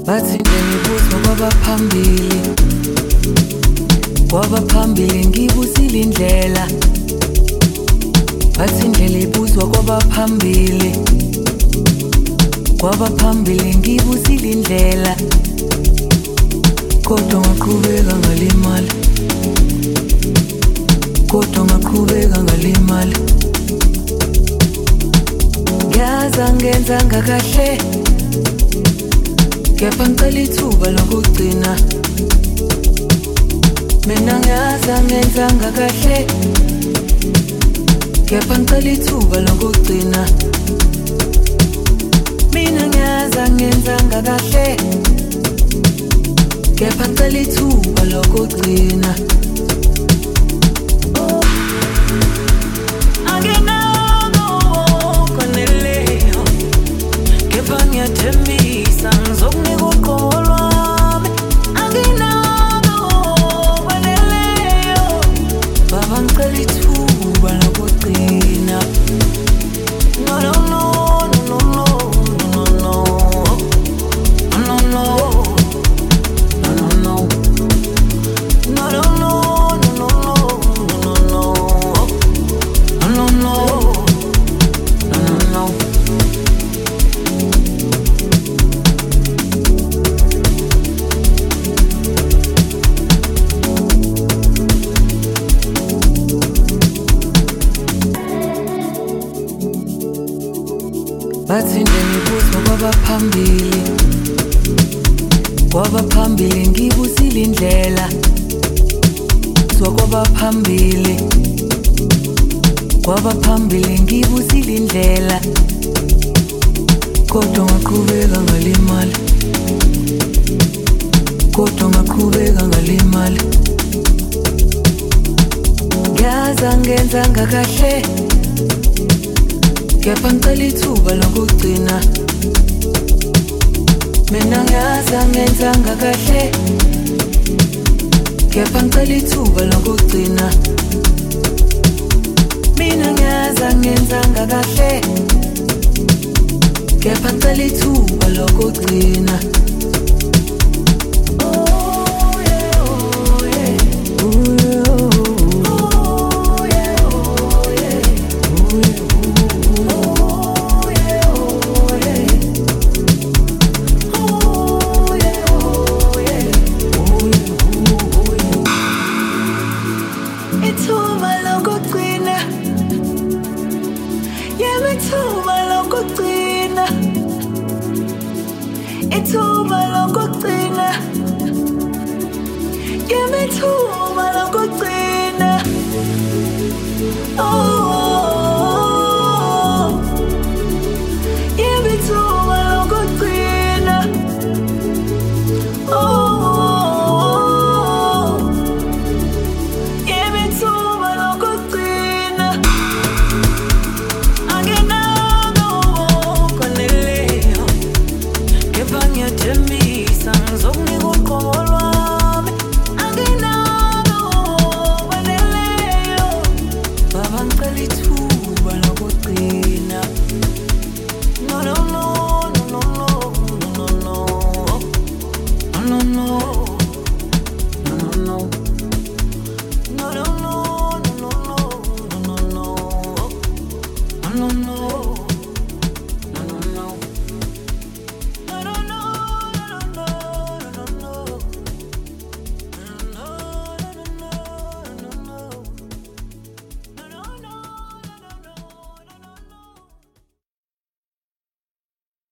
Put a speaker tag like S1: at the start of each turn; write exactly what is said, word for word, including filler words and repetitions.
S1: bathi ngiyibuzwa kwabaphambili, kwabaphambili ngibusile indlela, bathi indlela ibuzwa kwabaphambili, kwabaphambili ngibusile indlela, kodwa ngaqhubeka ngalimala, kodwa ngaqhubeka ngalimala. Ngiyaza ngenzanga kahle, kepha ngicela ithuba lokugcina. Mina ngiyaza ngenzanga kahle, kepha ngicela ithuba lokugcina. Mina ngiyaza ngenzanga kahle, kepha ngicela ithuba lokugcina. Ngiyathembisa ngizokunika uqobo lwami, anginabo kwaneleyo. Baba ngicela ithuba lokugcina. No no no no no no no no no no no no no no no no no no no. Bathi ngiyibuzwa kwabaphambili, kwabaphambili ngibusile indlela, uzwa kwabaphambili, kwabaphambili ngibusile indlela, kodwa ngaqhubeka ngalimala, kodwa ngaqhubeka ngalimala. Ngiyaza ngenzanga kahle, kepha ngicela ithuba lokugcina. Mina ngiyaza ngenzanga kahle, kepha ngicela ithuba lokugcina. Mina ngiyaza ngenzanga kahle, kepha ngicela ithuba lokugcina. Baba ngicela ithuba lokugcina.